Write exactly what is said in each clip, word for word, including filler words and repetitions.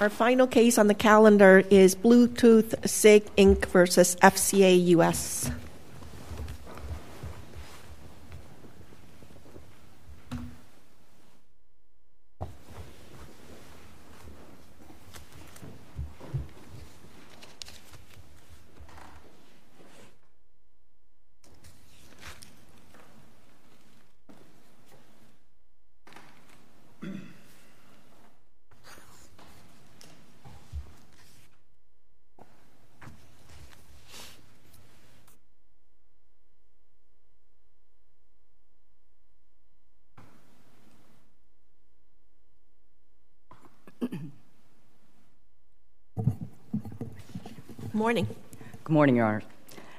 Our final case on the calendar is Bluetooth SIG Incorporated versus F C A U S. Good morning. Good morning, Your Honor.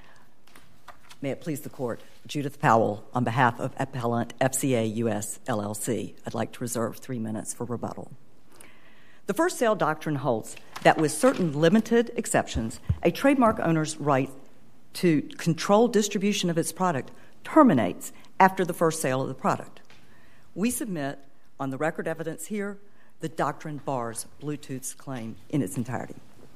May it please the Court, Judith Powell, on behalf of Appellant F C A U S L L C, I'd like to reserve three minutes for rebuttal. The first sale doctrine holds that with certain limited exceptions, a trademark owner's right to control distribution of its product terminates after the first sale of the product. We submit, on the record evidence here, the doctrine bars Bluetooth's claim in its entirety.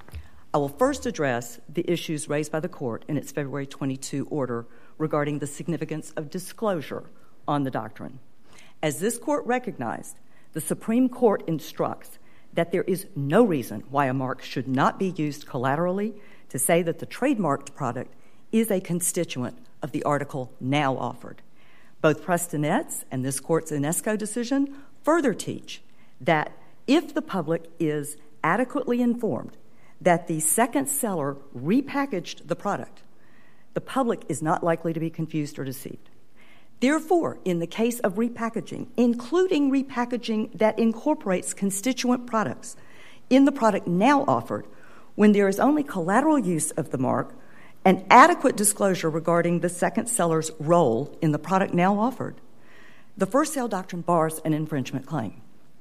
I will first address the issues raised by the Court in its February twenty-second order regarding the significance of disclosure on the doctrine. As this Court recognized, the Supreme Court instructs that there is no reason why a mark should not be used collaterally to say that the trademarked product is a constituent of the article now offered. Both Prestonet's and this Court's Inesco decision further teach that if the public is adequately informed that the second seller repackaged the product, the public is not likely to be confused or deceived. Therefore, in the case of repackaging, including repackaging that incorporates constituent products in the product now offered, when there is only collateral use of the mark and adequate disclosure regarding the second seller's role in the product now offered, the first sale doctrine bars an infringement claim.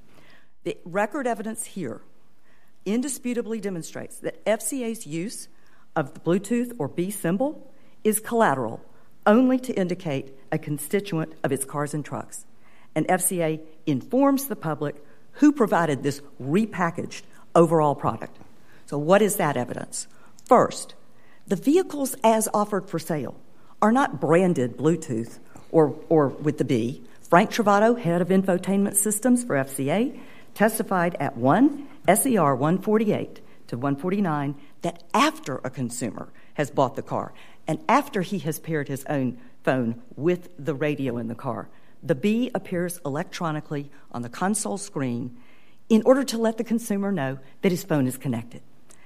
The record evidence here indisputably demonstrates that F C A's use of the Bluetooth or B symbol is collateral only to indicate a constituent of its cars and trucks. And F C A informs the public who provided this repackaged overall product. So what is that evidence? First, the vehicles as offered for sale are not branded Bluetooth or, or with the B. Frank Travato, head of infotainment systems for F C A, testified at one S E R one forty-eight to one forty-nine that after a consumer has bought the car and after he has paired his own phone with the radio in the car, the B appears electronically on the console screen in order to let the consumer know that his phone is connected.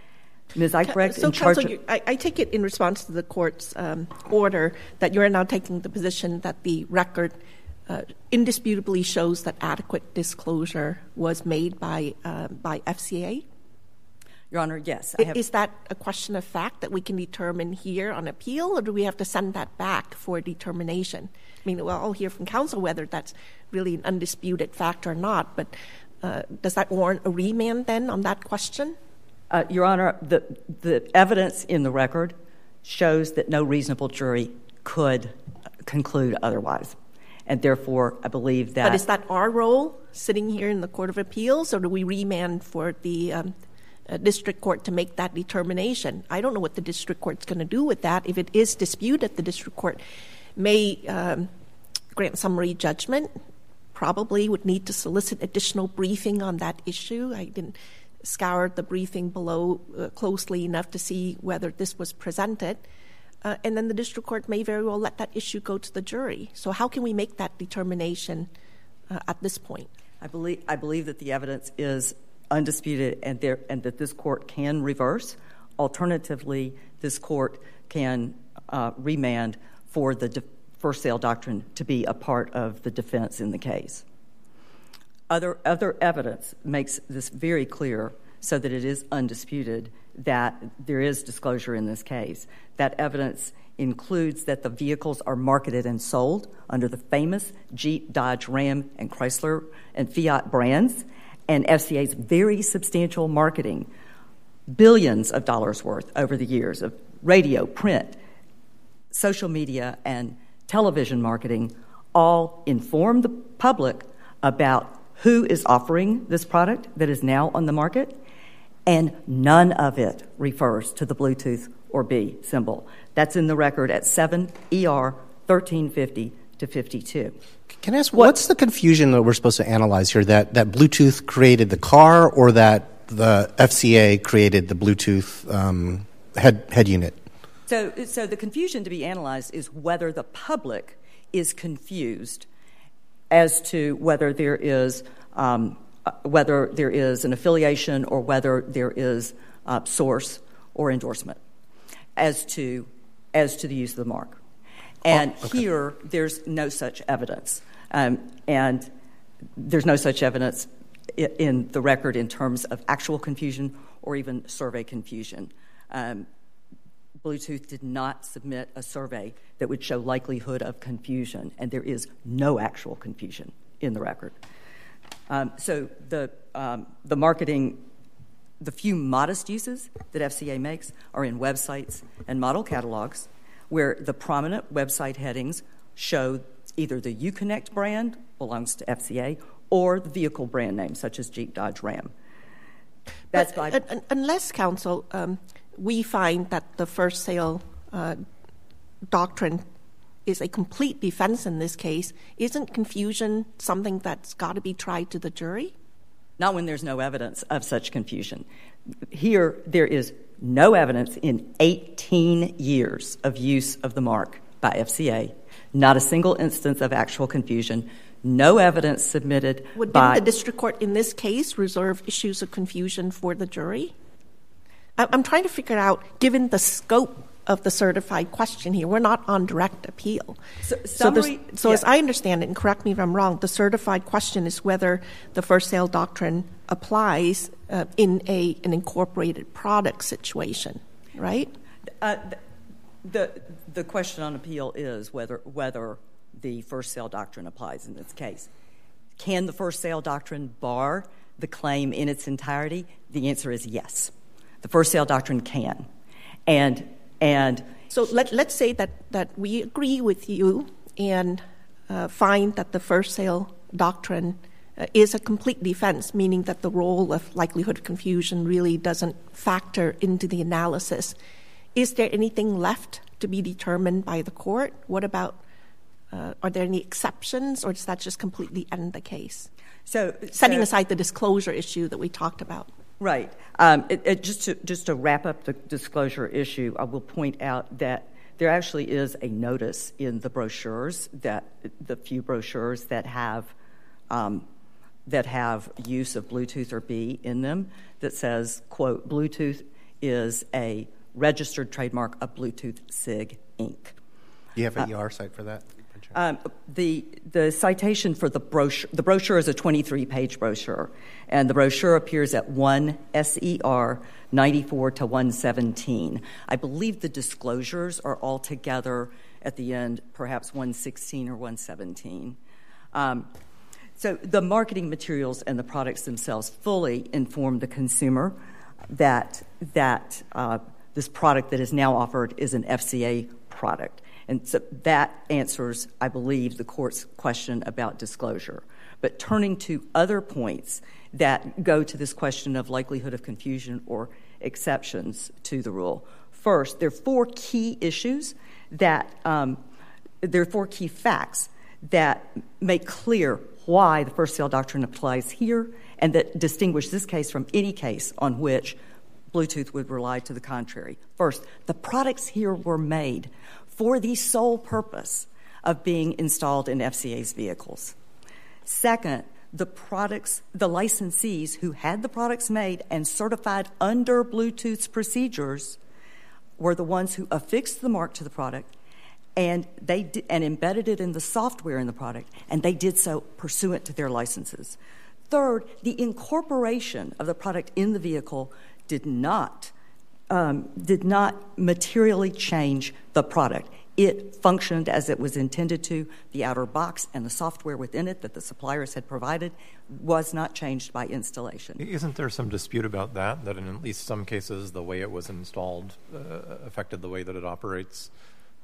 Miz Eichbrecht, so, in charge Counsel, of... I, I take it in response to the Court's um, order that you're now taking the position that the record Uh, indisputably shows that adequate disclosure was made by uh, by F C A? Your Honor, yes. I have... Is that a question of fact that we can determine here on appeal, or do we have to send that back for determination? I mean, well, I'll hear from counsel whether that's really an undisputed fact or not, but uh, does that warrant a remand then on that question? Uh, Your Honor, the, the evidence in the record shows that no reasonable jury could conclude otherwise. And therefore, I believe that... But is that our role, sitting here in the Court of Appeals, or do we remand for the um, uh, district court to make that determination? I don't know what the district court's going to do with that. If it is disputed, the district court may um, grant summary judgment, probably would need to solicit additional briefing on that issue. I didn't scour the briefing below uh, closely enough to see whether this was presented. Uh, and then the district court may very well let that issue go to the jury. So how can we make that determination uh, at this point? I believe I believe that the evidence is undisputed and there and that this court can reverse. Alternatively, this court can uh, remand for the de- first sale doctrine to be a part of the defense in the case. Other other evidence makes this very clear so that it is undisputed that there is disclosure in this case. That evidence includes that the vehicles are marketed and sold under the famous Jeep, Dodge, Ram, and Chrysler and Fiat brands, and F C A's very substantial marketing, billions of dollars worth over the years of radio, print, social media, and television marketing all inform the public about who is offering this product that is now on the market and none of it refers to the Bluetooth or B symbol. That's in the record at seven E R thirteen fifty to fifty-two. Can I ask, what, what's the confusion that we're supposed to analyze here, that, that Bluetooth created the car or that the F C A created the Bluetooth um, head, head unit? So, so the confusion to be analyzed is whether the public is confused as to whether there is um, whether there is an affiliation or whether there is uh, source or endorsement as to as to the use of the mark. And oh, okay. Here, there's no such evidence, um, and there's no such evidence in, in the record in terms of actual confusion or even survey confusion. Um, Bluetooth did not submit a survey that would show likelihood of confusion, and there is no actual confusion in the record. Um, so the um, the marketing, the few modest uses that F C A makes are in websites and model catalogs, where the prominent website headings show either the Uconnect brand belongs to F C A or the vehicle brand name, such as Jeep, Dodge, Ram. That's but, by uh, unless, counsel, um, we find that the first sale uh, doctrine is a complete defense in this case, isn't confusion something that's got to be tried to the jury? Not when there's no evidence of such confusion. Here, there is no evidence in eighteen years of use of the mark by F C A, not a single instance of actual confusion, no evidence submitted Would by... Didn't the district court in this case reserve issues of confusion for the jury? I'm trying to figure out, given the scope of the certified question here, we're not on direct appeal. So, summary, so, so yeah. as I understand it, and correct me if I'm wrong, the certified question is whether the first sale doctrine applies uh, in a an incorporated product situation, right? Uh, the the question on appeal is whether whether the first sale doctrine applies in this case. Can the first sale doctrine bar the claim in its entirety? The answer is yes. The first sale doctrine can. And and so let, let's say that, that we agree with you and uh, find that the first sale doctrine uh, is a complete defense, meaning that the role of likelihood of confusion really doesn't factor into the analysis. Is there anything left to be determined by the court? What about, uh, are there any exceptions, or does that just completely end the case? So, Setting so, aside the disclosure issue that we talked about. Right. Um, it, it, just to just to wrap up the disclosure issue, I will point out that there actually is a notice in the brochures, that the few brochures that have um, that have use of Bluetooth or B in them, that says, quote, Bluetooth is a registered trademark of Bluetooth SIG Incorporated. Do you have an uh, E R site for that? Um, the the citation for the brochure, the brochure is a twenty-three page brochure, and the brochure appears at one S E R ninety-four to one seventeen. I believe the disclosures are all together at the end, perhaps one sixteen or one seventeen. Um, so the marketing materials and the products themselves fully inform the consumer that that uh, this product that is now offered is an F C A product. And so that answers, I believe, the court's question about disclosure. But turning to other points that go to this question of likelihood of confusion or exceptions to the rule. First, there are four key issues that, um, there are four key facts that make clear why the first sale doctrine applies here and that distinguish this case from any case on which Bluetooth would rely to the contrary. First, the products here were made for the sole purpose of being installed in F C A's vehicles. Second, the products, the licensees who had the products made and certified under Bluetooth's procedures were the ones who affixed the mark to the product, and they di- and embedded it in the software in the product, and they did so pursuant to their licenses. Third, the incorporation of the product in the vehicle did not Um, did not materially change the product. It functioned as it was intended to. The outer box and the software within it that the suppliers had provided was not changed by installation. Isn't there some dispute about that, that in at least some cases the way it was installed uh, affected the way that it operates?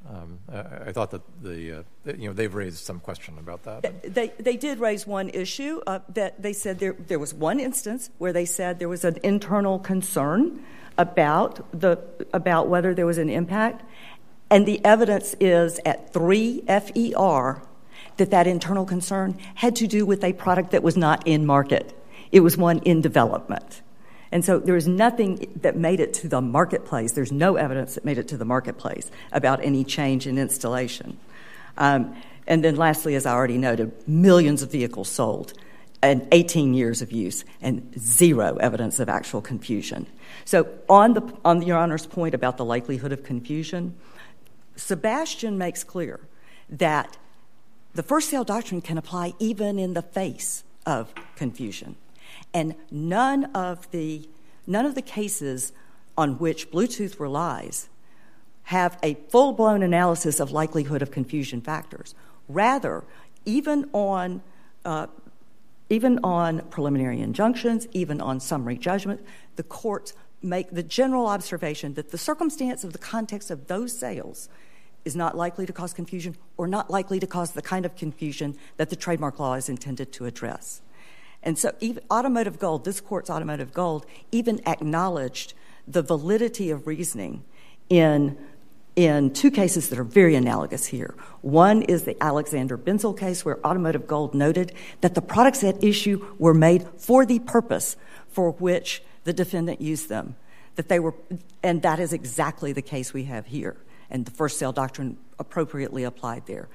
Um, I, I thought that the, uh, you know, they've raised some question about that. They, they did raise one issue uh, that they said there, there was one instance where they said there was an internal concern about the about whether there was an impact, and the evidence is at three F E R that that internal concern had to do with a product that was not in market. It was one in development. And so there was nothing that made it to the marketplace. There's no evidence that made it to the marketplace about any change in installation. Um, and then lastly, as I already noted, millions of vehicles sold and eighteen years of use and zero evidence of actual confusion. So on the on Your Honor's point about the likelihood of confusion, Sebastian makes clear that the first sale doctrine can apply even in the face of confusion. And none of the none of the cases on which Bluetooth relies have a full-blown analysis of likelihood of confusion factors. Rather, even on uh, even on preliminary injunctions, even on summary judgment, the courts make the general observation that the circumstance of the context of those sales is not likely to cause confusion or not likely to cause the kind of confusion that the trademark law is intended to address. And so even Automotive Gold, this court's Automotive Gold, even acknowledged the validity of reasoning in, in two cases that are very analogous here. One is the Alexander Benzel case, where Automotive Gold noted that the products at issue were made for the purpose for which the defendant used them. That they were, and that is exactly the case we have here. And the first sale doctrine appropriately applied there.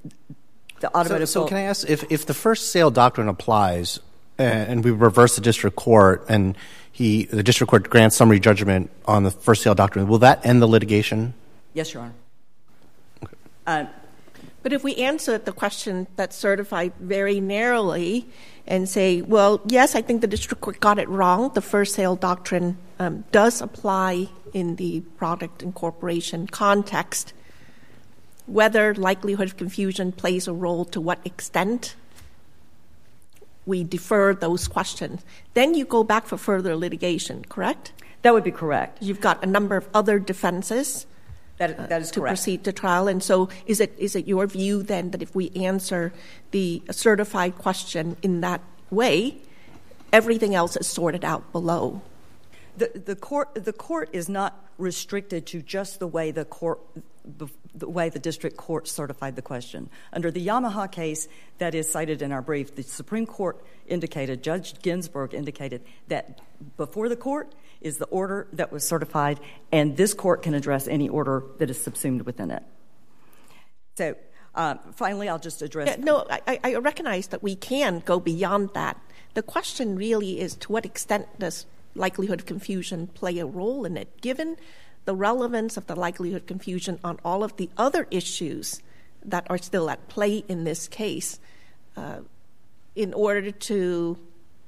The Automotive so, so Gold, can I ask, if, if the first sale doctrine applies, and we reverse the district court, and he, the district court grants summary judgment on the first sale doctrine, will that end the litigation? Yes, Your Honor. Okay. Uh, But if we answer the question that's certified very narrowly and say, well, yes, I think the district court got it wrong. The first sale doctrine um, does apply in the product incorporation context. Whether likelihood of confusion plays a role, to what extent, we defer those questions. Then you go back for further litigation, correct? that would be correct. You've got a number of other defenses That, that is uh, to correct. proceed to trial. And so is it is it your view then that if we answer the certified question in that way, everything else is sorted out below? The, the court the court is not restricted to just the way the court the way the district court certified the question. Under the Yamaha case that is cited in our brief, the Supreme Court indicated, Judge Ginsburg indicated, that before the court is the order that was certified, and this court can address any order that is subsumed within it. So uh, finally, I'll just address... Yeah, no, I, I recognize that we can go beyond that. The question really is, to what extent does likelihood of confusion play a role in it, given the relevance of the likelihood of confusion on all of the other issues that are still at play in this case. Uh, in order to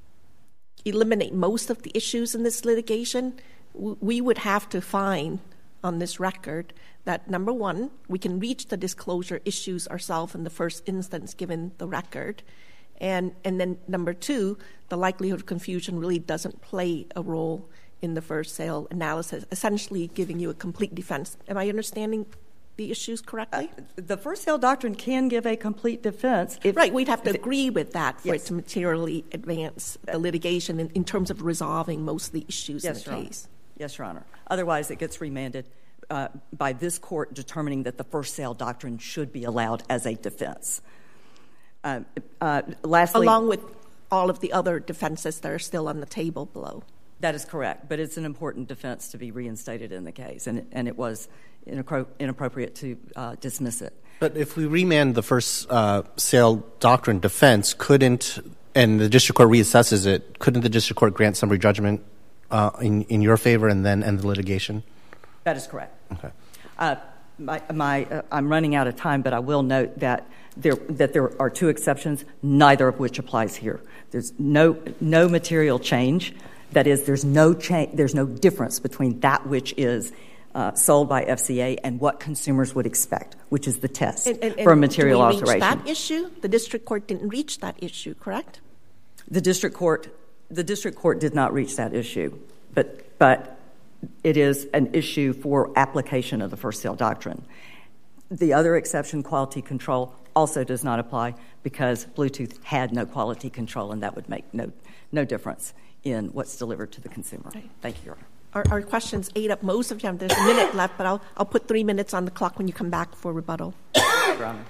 eliminate most of the issues in this litigation, w- we would have to find on this record that, number one, we can reach the disclosure issues ourselves in the first instance given the record. And, and then number two, the likelihood of confusion really doesn't play a role in the first sale analysis, essentially giving you a complete defense. Am I understanding the issues correctly? Uh, the first sale doctrine can give a complete defense. If, right, we'd have to if agree it, with that for yes. it to materially advance the litigation in, in terms of resolving most of the issues yes, in the Your case. Honor. Yes, Your Honor. Otherwise, it gets remanded uh, by this court determining that the first sale doctrine should be allowed as a defense. Uh, uh, lastly, along with all of the other defenses that are still on the table below. That is correct, but it's an important defense to be reinstated in the case, and, and it was inappro- inappropriate to uh, dismiss it. But if we remand the first uh, sale doctrine defense, couldn't, and the district court reassesses it, couldn't the district court grant summary judgment uh, in, in your favor and then end the litigation? That is correct. Okay. Uh, my, my, uh, I'm running out of time, but I will note that there, that there are two exceptions, neither of which applies here. There's no, no material change. That is, there's no cha- there's no difference between that which is uh, sold by F C A and what consumers would expect, which is the test and, and, for a and material do we alteration. reach that issue? The district court didn't reach that issue, correct? The district court, the district court did not reach that issue, but but it is an issue for application of the first sale doctrine. The other exception, quality control, also does not apply because Bluetooth had no quality control, and that would make no no difference in what's delivered to the consumer. Right. Thank you, Your Honor. Our, our questions ate up most of them. There's a minute left, but I'll I'll put three minutes on the clock when you come back for rebuttal. Your Honor.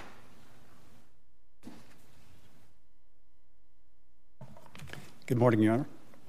Good morning, Your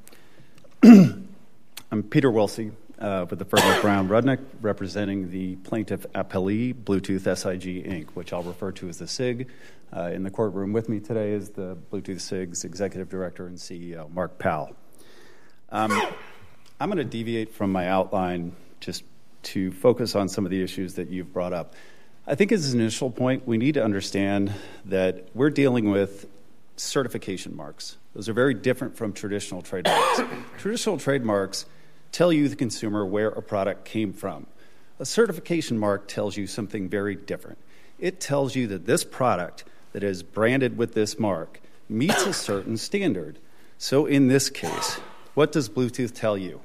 Honor. I'm Peter Wilsey uh, with the firm of Brown Rudnick, representing the plaintiff appellee, Bluetooth S I G, Incorporated, which I'll refer to as the S I G. Uh, in the courtroom with me today is the Bluetooth S I G's Executive Director and C E O, Mark Powell. Um, I'm going to deviate from my outline just to focus on some of the issues that you've brought up. I think as an initial point, we need to understand that we're dealing with certification marks. Those are very different from traditional trademarks. Traditional trademarks tell you, the consumer, where a product came from. A certification mark tells you something very different. It tells you that this product that is branded with this mark meets a certain standard. So in this case, what does Bluetooth tell you?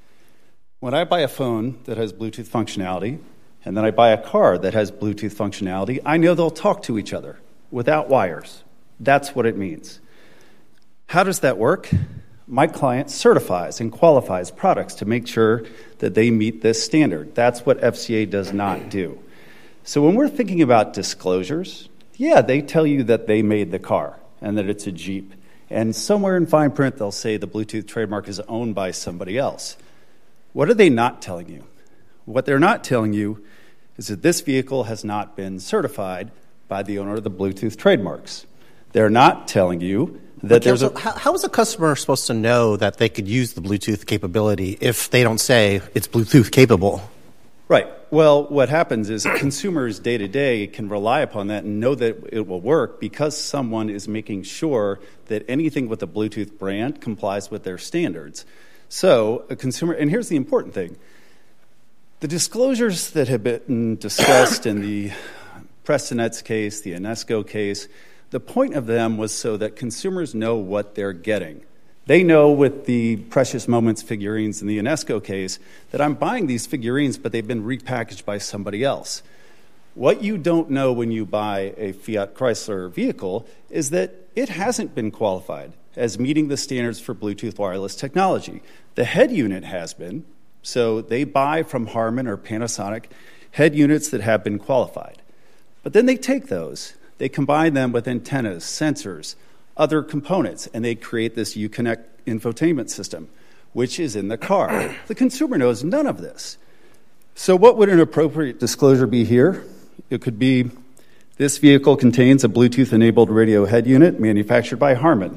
When I buy a phone that has Bluetooth functionality, and then I buy a car that has Bluetooth functionality, I know they'll talk to each other without wires. That's what it means. How does that work? My client certifies and qualifies products to make sure that they meet this standard. That's what F C A does not do. So when we're thinking about disclosures, yeah, they tell you that they made the car and that it's a Jeep. And somewhere in fine print, they'll say the Bluetooth trademark is owned by somebody else. What are they not telling you? What they're not telling you is that this vehicle has not been certified by the owner of the Bluetooth trademarks. They're not telling you that okay, there's so a... How, how is a customer supposed to know that they could use the Bluetooth capability if they don't say it's Bluetooth capable? Right. Well, what happens is consumers day-to-day can rely upon that and know that it will work because someone is making sure that anything with the Bluetooth brand complies with their standards. So a consumer... And here's the important thing. The disclosures that have been discussed in the Prestonet's case, the Enesco case, the point of them was so that consumers know what they're getting. They know with the Precious Moments figurines in the Enesco case that I'm buying these figurines, but they've been repackaged by somebody else. What you don't know when you buy a Fiat Chrysler vehicle is that it hasn't been qualified as meeting the standards for Bluetooth wireless technology. The head unit has been, so they buy from Harman or Panasonic head units that have been qualified. But then they take those, they combine them with antennas, sensors, other components, and they create this Uconnect infotainment system, which is in the car. The consumer knows none of this. So what would an appropriate disclosure be here? It could be, this vehicle contains a Bluetooth-enabled radio head unit manufactured by Harman.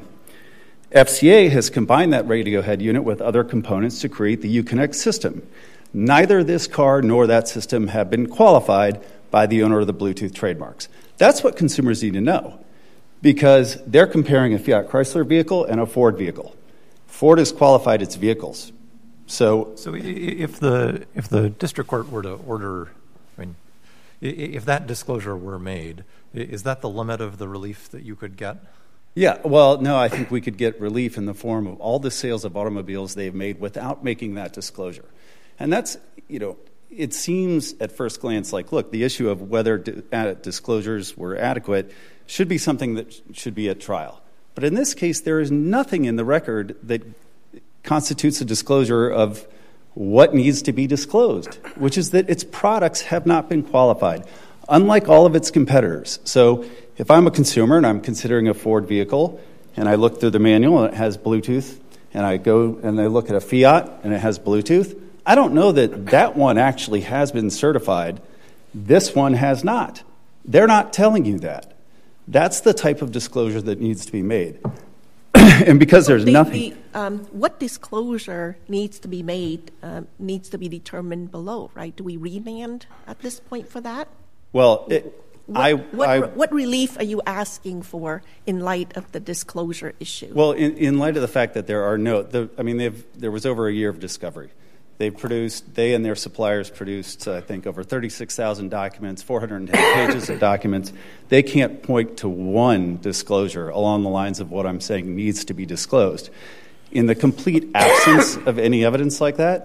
F C A has combined that radio head unit with other components to create the Uconnect system. Neither this car nor that system have been qualified by the owner of the Bluetooth trademarks. That's what consumers need to know, because they're comparing a Fiat Chrysler vehicle and a Ford vehicle. Ford has qualified its vehicles. So, so if the if the district court were to order, I mean, if that disclosure were made, is that the limit of the relief that you could get? Yeah, well, no, I think we could get relief in the form of all the sales of automobiles they've made without making that disclosure. And that's, you know, it seems at first glance like, look, the issue of whether disclosures were adequate should be something that should be at trial. But in this case, there is nothing in the record that constitutes a disclosure of what needs to be disclosed, which is that its products have not been qualified, unlike all of its competitors. So if I'm a consumer and I'm considering a Ford vehicle and I look through the manual and it has Bluetooth, and I go and I look at a Fiat and it has Bluetooth, I don't know that that one actually has been certified. This one has not. They're not telling you that. That's the type of disclosure that needs to be made. And because there's the, nothing... The, um, what disclosure needs to be made um, needs to be determined below, right? Do we remand at this point for that? Well, it, what, I, what, I... What relief are you asking for in light of the disclosure issue? Well, in, in light of the fact that there are no... The, I mean, they've, there was over a year of discovery. They produced, they and their suppliers produced, uh, I think, over thirty-six thousand documents, four hundred ten pages of documents. They can't point to one disclosure along the lines of what I'm saying needs to be disclosed. In the complete absence of any evidence like that,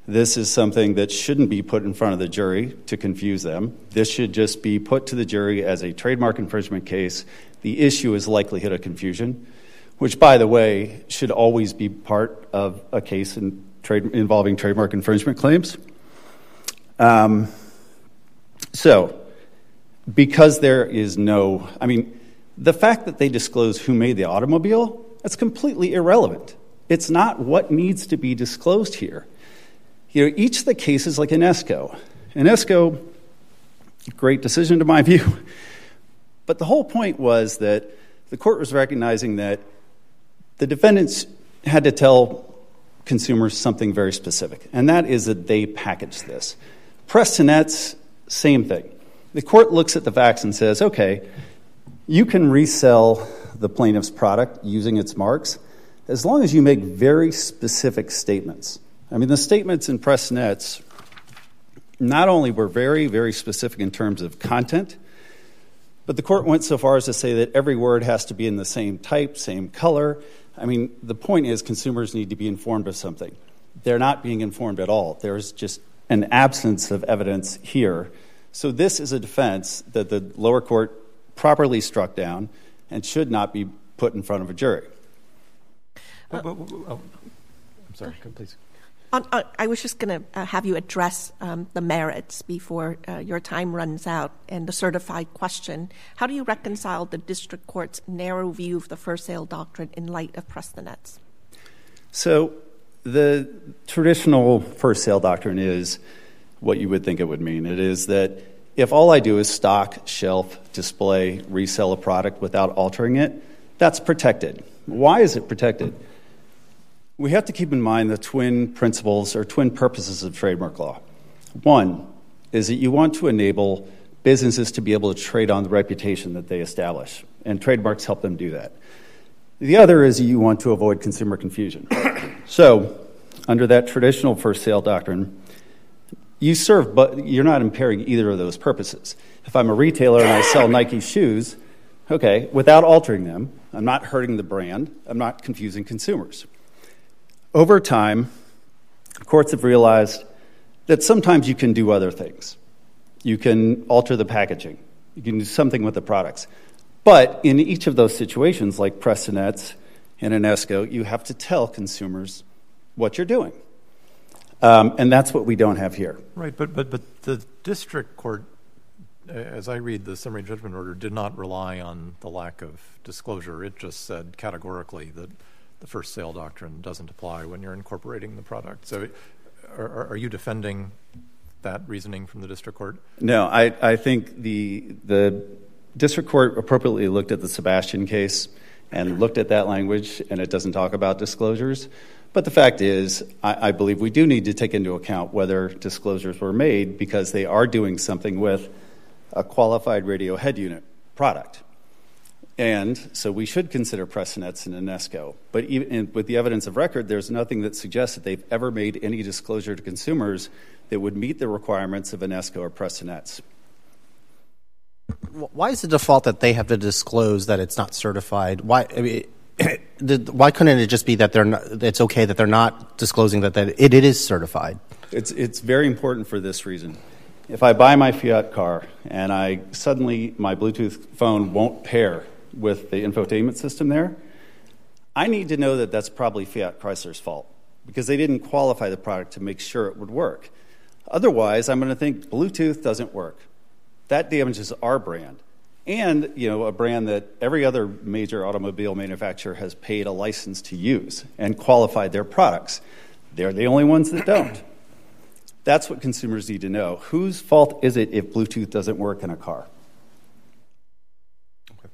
This is something that shouldn't be put in front of the jury to confuse them. This should just be put to the jury as a trademark infringement case. The issue is likelihood of confusion, which, by the way, should always be part of a case in trade, involving trademark infringement claims. Um, so, because there is no, I mean, the fact that they disclose who made the automobile, that's completely irrelevant. It's not what needs to be disclosed here. You know, each of the cases, like Enesco, Enesco, great decision to my view, but the whole point was that the court was recognizing that the defendants had to tell consumers something very specific, and that is that they packaged this. Prestonet's, same thing. The court looks at the facts and says, okay, you can resell the plaintiff's product using its marks as long as you make very specific statements. I mean, the statements in Prestonet's not only were very, very specific in terms of content, but the court went so far as to say that every word has to be in the same type, same color. I mean, the point is consumers need to be informed of something. They're not being informed at all. There's just an absence of evidence here. So this is a defense that the lower court properly struck down and should not be put in front of a jury. Uh, oh, oh, I'm sorry, please. On, uh, I was just going to uh, have you address um, the merits before uh, your time runs out and the certified question. How do you reconcile the district court's narrow view of the first sale doctrine in light of Prestonet's? So the traditional first sale doctrine is what you would think it would mean. It is that if all I do is stock, shelf, display, resell a product without altering it, that's protected. Why is it protected? We have to keep in mind the twin principles or twin purposes of trademark law. One is that you want to enable businesses to be able to trade on the reputation that they establish, and trademarks help them do that. The other is you want to avoid consumer confusion. So, under that traditional first sale doctrine, you serve, but you're not impairing either of those purposes. If I'm a retailer and I sell Nike shoes, okay, without altering them, I'm not hurting the brand, I'm not confusing consumers. Over time, courts have realized that sometimes you can do other things. You can alter the packaging. You can do something with the products. But in each of those situations, like Prestonet's and Enesco, you have to tell consumers what you're doing. Um, and that's what we don't have here. Right, but, but, but the district court, as I read the summary judgment order, did not rely on the lack of disclosure. It just said categorically that the first sale doctrine doesn't apply when you're incorporating the product. So are, are you defending that reasoning from the district court? No, I, I think the the district court appropriately looked at the Sebastian case and looked at that language, and it doesn't talk about disclosures. But the fact is, I, I believe we do need to take into account whether disclosures were made because they are doing something with a qualified radio head unit product. And so we should consider Prestonet's and Enesco. But even with the evidence of record, there's nothing that suggests that they've ever made any disclosure to consumers that would meet the requirements of Enesco or Prestonet's. Why is the default that they have to disclose that it's not certified? Why? I mean, why couldn't it just be that they're not, it's okay that they're not disclosing that, that it, it is certified? It's it's very important for this reason. If I buy my Fiat car and I suddenly my Bluetooth phone won't pair with the infotainment system there, I need to know that that's probably Fiat Chrysler's fault because they didn't qualify the product to make sure it would work. Otherwise, I'm going to think Bluetooth doesn't work. That damages our brand. And, you know, a brand that every other major automobile manufacturer has paid a license to use and qualified their products. They're the only ones that don't. That's what consumers need to know. Whose fault is it if Bluetooth doesn't work in a car? Okay.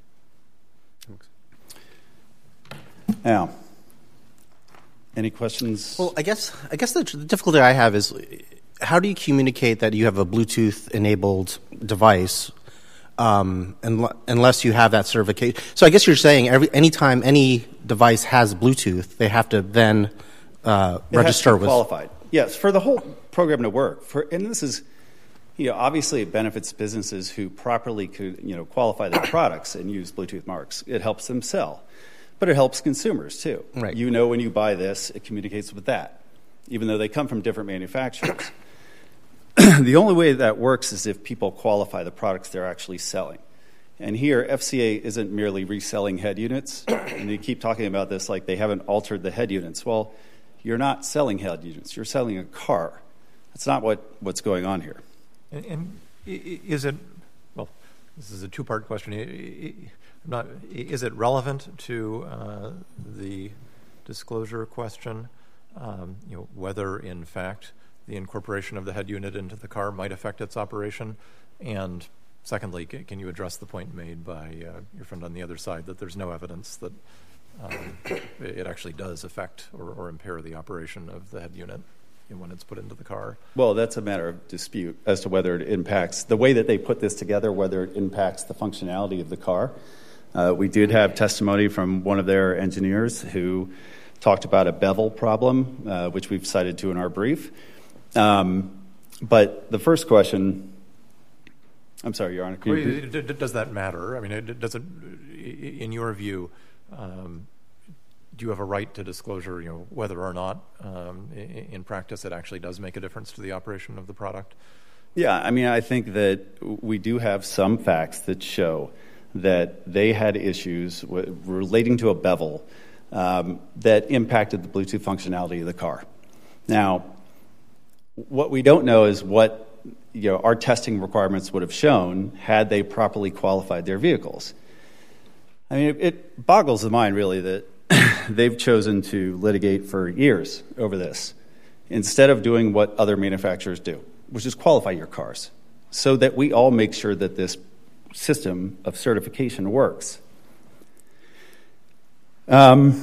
Now, any questions? Well, I guess I guess the, the difficulty I have is how do you communicate that you have a Bluetooth-enabled device um, unless you have that certification? So I guess you're saying every anytime any device has Bluetooth, they have to then uh, it register has to be with qualified. Yes, for the whole program to work. For and this is, you know, obviously it benefits businesses who properly could, you know, qualify their products and use Bluetooth marks. It helps them sell, but it helps consumers too. Right. You know, when you buy this, it communicates with that. even though they come from different manufacturers. The only way that works is if people qualify the products they're actually selling. And here, F C A isn't merely reselling head units, and they keep talking about this like they haven't altered the head units. Well, you're not selling head units. You're selling a car. That's not what, what's going on here. And, and is it, well, this is a two-part question. I'm not, is it relevant to uh, the disclosure question, um, you know, whether, in fact, the incorporation of the head unit into the car might affect its operation? And secondly, can you address the point made by uh, your friend on the other side that there's no evidence that um, it actually does affect or, or impair the operation of the head unit when it's put into the car? Well, that's a matter of dispute as to whether it impacts the way that they put this together, whether it impacts the functionality of the car. Uh, we did have testimony from one of their engineers who talked about a bevel problem, uh, which we've cited to in our brief. Um, but the first question, I'm sorry, Your Honor. Well, does that matter? I mean, does it, in your view, um, do you have a right to disclosure, you know, whether or not um, in, in practice it actually does make a difference to the operation of the product? Yeah, I mean, I think that we do have some facts that show that they had issues w- relating to a bevel um, that impacted the Bluetooth functionality of the car. Now, what we don't know is what you know our testing requirements would have shown had they properly qualified their vehicles. I mean, it, it boggles the mind, really, that they've chosen to litigate for years over this instead of doing what other manufacturers do, which is qualify your cars so that we all make sure that this system of certification works. Um,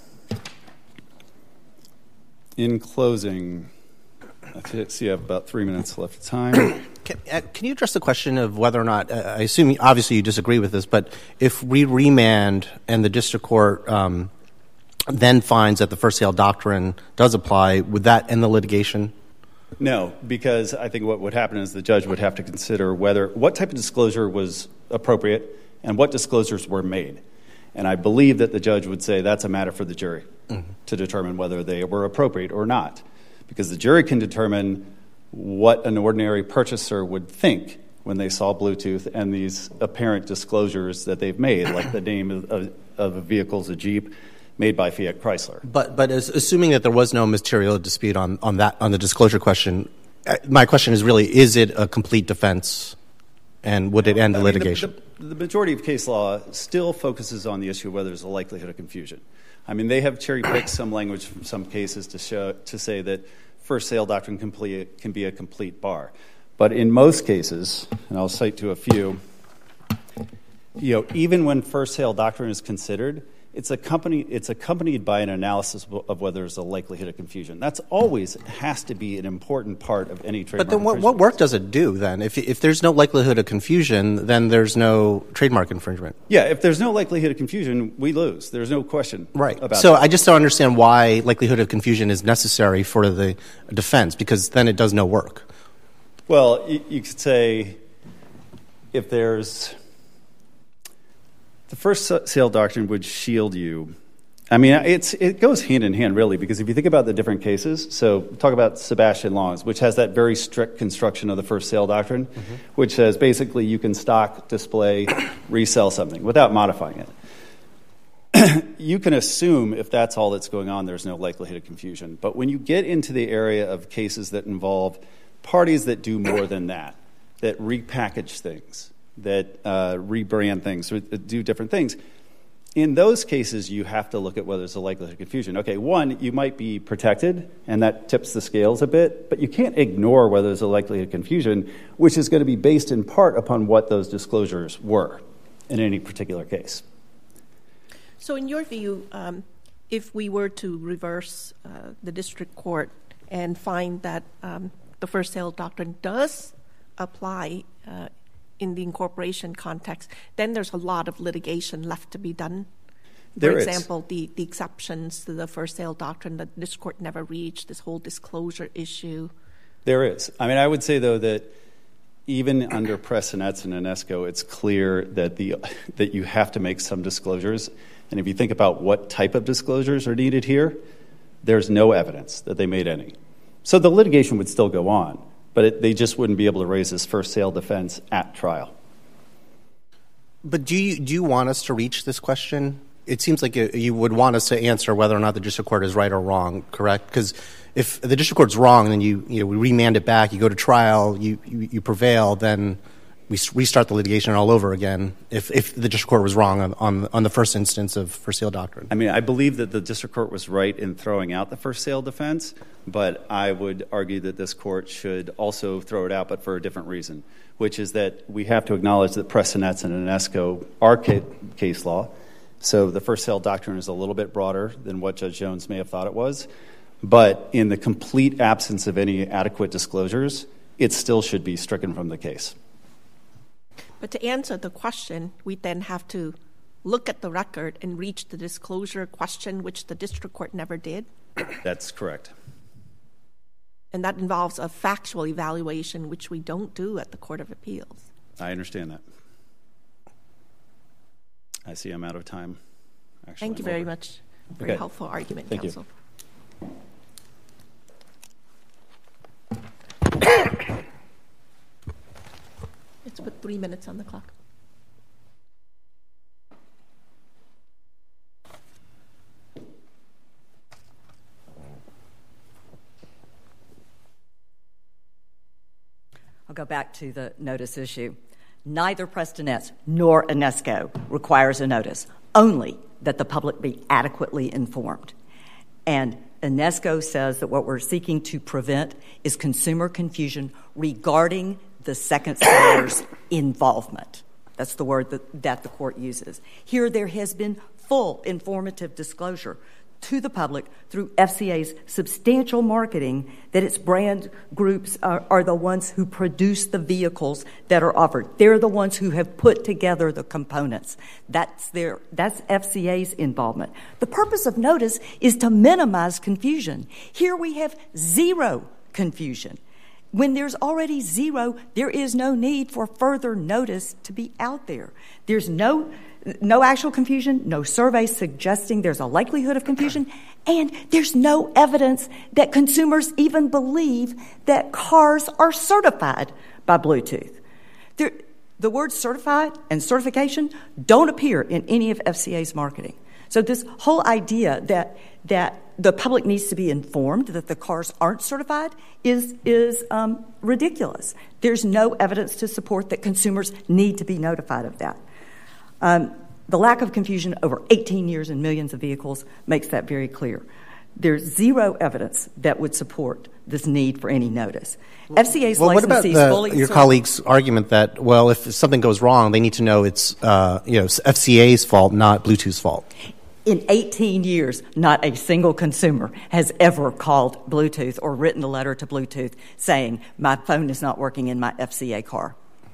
in closing, I see I have about three minutes left of time. Can, uh, can you address the question of whether or not, uh, I assume obviously you disagree with this, but if we remand and the district court um, then finds that the first sale doctrine does apply, would that end the litigation? No, because I think what would happen is the judge would have to consider whether what type of disclosure was appropriate and what disclosures were made. And I believe that the judge would say that's a matter for the jury mm-hmm. to determine whether they were appropriate or not. Because the jury can determine what an ordinary purchaser would think when they saw Bluetooth and these apparent disclosures that they've made, like the name of, of, of a vehicle is a Jeep made by Fiat Chrysler. But but as, assuming that there was no material dispute on, on that on the disclosure question, my question is really, is it a complete defense, and would it end the I litigation? Mean, the, the, the majority of case law still focuses on the issue of whether there's a likelihood of confusion. I mean, they have cherry-picked some language from some cases to show to say that first sale doctrine complete, can be a complete bar. But in most cases, and I'll cite to a few, you know, even when first sale doctrine is considered, it's accompanied, it's accompanied by an analysis of whether there's a likelihood of confusion. That's always has to be an important part of any trademark. But then what, what work does it do then? If, if there's no likelihood of confusion, then there's no trademark infringement. Yeah, if there's no likelihood of confusion, we lose. There's no question right. about so that. I just don't understand why likelihood of confusion is necessary for the defense, because then it does no work. Well, you, you could say if there's... The first sale doctrine would shield you. I mean, it's it goes hand in hand, really, because if you think about the different cases, so talk about Sebastian Longs, which has that very strict construction of the first sale doctrine, mm-hmm. which says basically you can stock, display, resell something without modifying it. You can assume if that's all that's going on, there's no likelihood of confusion. But when you get into the area of cases that involve parties that do more than that, that repackage things, that uh, rebrand things, or do different things. In those cases, you have to look at whether there's a likelihood of confusion. Okay, one, you might be protected, and that tips the scales a bit, but you can't ignore whether there's a likelihood of confusion, which is going to be based in part upon what those disclosures were in any particular case. So in your view, um, if we were to reverse uh, the district court and find that um, the first sale doctrine does apply uh, in the incorporation context, then there's a lot of litigation left to be done. There For is. example, the, the exceptions to the first sale doctrine that this court never reached, this whole disclosure issue. There is. I mean, I would say, though, that even under Prestonetz and Inesco, it's clear that the that you have to make some disclosures. And if you think about what type of disclosures are needed here, There's no evidence that they made any. So the litigation would still go on, but it, they just wouldn't be able to raise this first sale defense at trial. But do you, do you want us to reach this question? It seems like you would want us to answer whether or not the district court is right or wrong, correct? Because if the district court's wrong, then you, you know, we remand it back, you go to trial, you, you, you prevail, then we restart the litigation all over again if, if the district court was wrong on, on, on the first instance of first sale doctrine. I mean, I believe that the district court was right in throwing out the first sale defense, but I would argue that this court should also throw it out, but for a different reason, which is that we have to acknowledge that Prestonetz and Inesco are ca- case law. So the first sale doctrine is a little bit broader than what Judge Jones may have thought it was. But in the complete absence of any adequate disclosures, it still should be stricken from the case. But to answer the question, we then have to look at the record and reach the disclosure question, which the district court never did. That's correct. And that involves a factual evaluation, which we don't do at the Court of Appeals. I understand that. I see I'm out of time. Actually, Thank you I'm very over. much for your Okay. helpful argument, Thank you. counsel. Let's put three minutes on the clock. I'll go back to the notice issue. Neither Prestonetz nor Inesco requires a notice, only that the public be adequately informed. And Inesco says that what we're seeking to prevent is consumer confusion regarding the second seller's involvement. That's the word that, that the court uses. Here there has been full informative disclosure to the public through F C A's substantial marketing that its brand groups are, are the ones who produce the vehicles that are offered. They're the ones who have put together the components. That's their, that's F C A's involvement. The purpose of notice is to minimize confusion. Here we have zero confusion. When there's already zero, there is no need for further notice to be out there. There's no No actual confusion, no survey suggesting there's a likelihood of confusion, and there's no evidence that consumers even believe that cars are certified by Bluetooth. There, the words certified and certification don't appear in any of F C A's marketing. So this whole idea that that the public needs to be informed that the cars aren't certified is, is um, ridiculous. There's no evidence to support that consumers need to be notified of that. Um, the lack of confusion over eighteen years and millions of vehicles makes that very clear. There's zero evidence that would support this need for any notice. F C A's well, what about licensees the, fully your serve- colleague's argument that, well, if something goes wrong, they need to know it's uh, you know F C A's fault, not Bluetooth's fault? In eighteen years, not a single consumer has ever called Bluetooth or written a letter to Bluetooth saying, my phone is not working in my F C A car.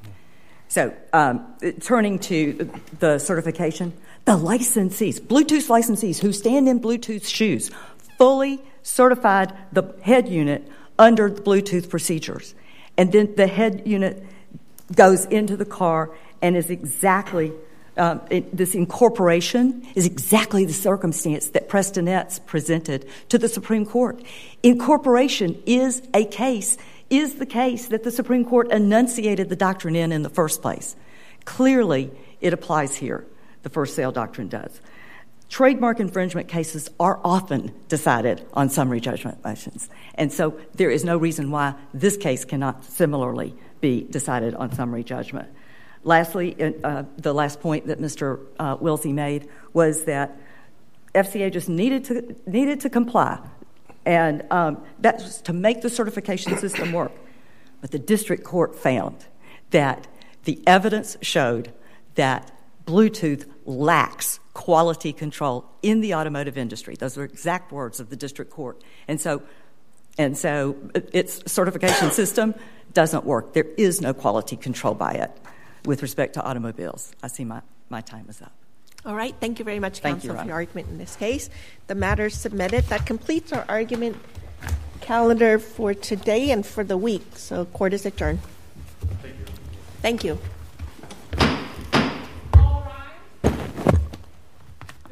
So um, turning to the certification, the licensees, Bluetooth licensees who stand in Bluetooth's shoes, fully certified the head unit under the Bluetooth procedures. And then the head unit goes into the car and is exactly, um, it, this incorporation is exactly the circumstance that Prestonetz presented to the Supreme Court. Incorporation is a case is the case that the Supreme Court enunciated the doctrine in in the first place. Clearly, it applies here. The first sale doctrine does. Trademark infringement cases are often decided on summary judgment motions. And so there is no reason why this case cannot similarly be decided on summary judgment. Lastly, uh, the last point that Mister Uh, Wilsey made was that F C A just needed to needed to comply. And um, that's to make the certification system work. But the district court found that the evidence showed that Bluetooth lacks quality control in the automotive industry. Those are exact words of the district court. And so, and so its certification system doesn't work. There is no quality control by it with respect to automobiles. I see my, my time is up. All right. Thank you very much, Thank counsel, you, for Ron. your argument in this case. The matter is submitted. That completes our argument calendar for today and for the week. So court is adjourned. Thank you. Thank you.